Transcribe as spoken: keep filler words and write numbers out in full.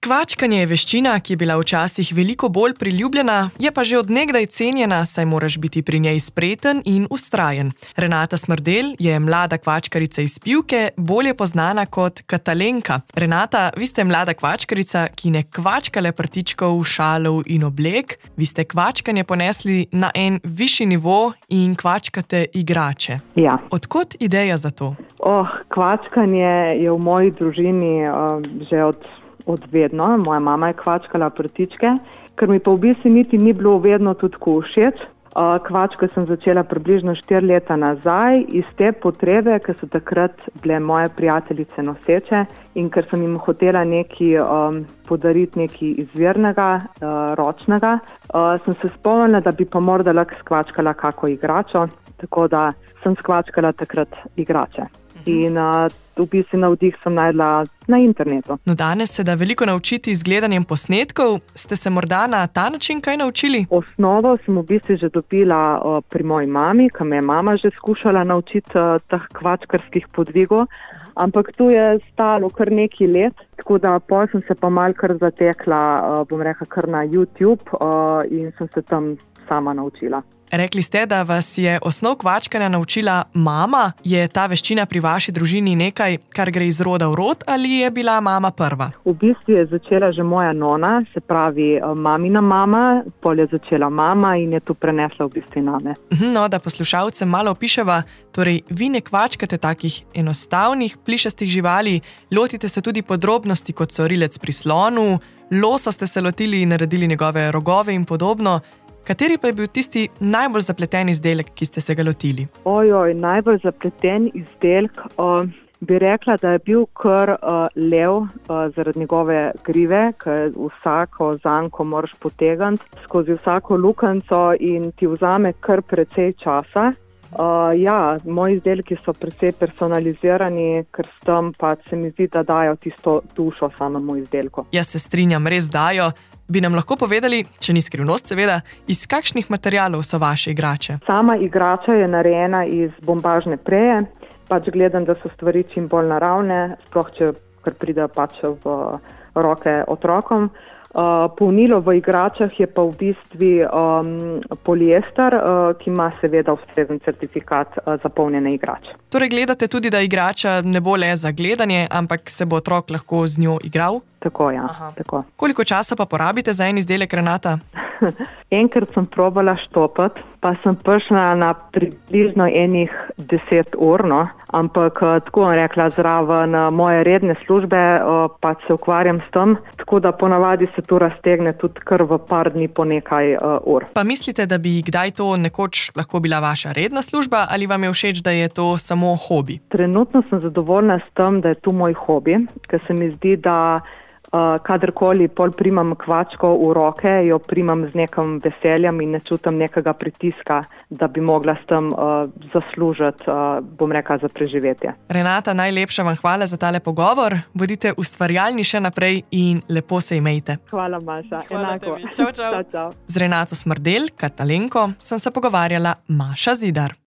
Kvačkanje je veščina, ki je bila včasih veliko bolj priljubljena, je pa že od nekdaj cenjena, saj moraš biti pri njej spreten in vztrajen. Renata Smrdelj je mlada kvačkarica iz Pivke, bolje poznana kot Katalenka. Renata, vi ste mlada kvačkarica, ki ne kvačka le prtičkov, šalov in oblek, vi ste kvačkanje ponesli na en višji nivo in kvačkate igrače. Ja. Odkot ideja za to? Oh, kvačkanje je v moji družini uh, že od od vedno. Moja mama je kvačkala prtičke, ker mi pa v bistvu niti ni bilo vedno tudi všeč. Uh, kvačke sem začela približno štiri leta nazaj iz te potrebe, ker so takrat bile moje prijateljice noseče in ker sem jim hotela nekaj um, podariti, nekaj izvirnega, uh, ročnega, uh, sem se spomnila, da bi pa morda lahko skvačkala kako igračo, tako da sem skvačkala takrat igrače. In uh, v bistvu navdih sem najdla na internetu. No, danes se da veliko naučiti z gledanjem posnetkov. Ste se morda na ta način kaj naučili? Osnovo sem v bistvu že dobila uh, pri moji mami, ki me je mama že skušala naučiti uh, teh kvačkarskih podvigov, ampak tu je stalo kar nekaj let, tako da pol sem se pa malo kar zatekla, uh, bom rekla, kar na YouTube uh, in sem se tam sama naučila. Rekli ste, da vas je osnov kvačkanja naučila mama. Je ta veščina pri vaši družini nekaj, kar gre iz roda v rod, ali je bila mama prva? V bistvu je začela že moja nona, se pravi mamina mama, pol je začela mama in je to prenesla v bistvu name. No, da poslušalcem malo opiševa, torej vi ne kvačkate takih enostavnih, plišastih živali, lotite se tudi podrobnosti, kot so rilec pri slonu, losa ste se lotili in naredili njegove rogove in podobno. Kateri pa je bil tisti najbolj zapleten izdelek, ki ste se ga lotili? Ojoj, najbolj zapleten izdelek, uh, bi rekla, da je bil kar uh, lev uh, zaradi njegove grive, ker vsako zanko moraš potegniti skozi vsako lukenco in ti vzame kar precej časa. Uh, ja, moji izdelki so precej personalizirani, ker s tem pa se mi zdi, da dajo tisto dušo samemu izdelku. Jaz se strinjam, res dajo. Bi nam lahko povedali, če ni skrivnost seveda, iz kakšnih materialov so vaše igrače? Sama igrača je narejena iz bombažne preje, pač gledam, da so stvari čim bolj naravne, sploh če kar pride pač v roke otrokom. Uh, polnilo v igračah je pa v bistvu um, poliester, uh, ki ima seveda ustrezen certifikat uh, za polnjene igrače. Torej gledate tudi, da igrača ne bo le za gledanje, ampak se bo otrok lahko z njo igral? Tako, ja. Tako. Koliko časa pa porabite za en izdelek, Renata? Enkrat sem probala štopati, pa sem prišla na približno enih deset ur, no? Ampak tako bom rekla, zraven moje redne službe pa se ukvarjam s tem, tako da ponavadi se to raztegne tudi kar v par dni po nekaj uh, ur. Pa mislite, da bi kdaj to nekoč lahko bila vaša redna služba ali vam je všeč, da je to samo hobi? Trenutno sem zadovoljna s tem, da je to moj hobi, ker se mi zdi, da Uh, kadarkoli pol primam kvačko v roke, jo primam z nekim veseljem in ne čutim nekega pritiska, da bi mogla s tem uh, zaslužiti, uh, bom rekla, za preživetje. Renata, najlepša vam hvala za tale pogovor. Bodite ustvarjalni še naprej in lepo se imejte. Hvala, Maša. Hvala Enako. Tebi. Čau, čau. Čau, čau. Z Renato Smrdelj, Katalenko, sem se pogovarjala Maša Zidar.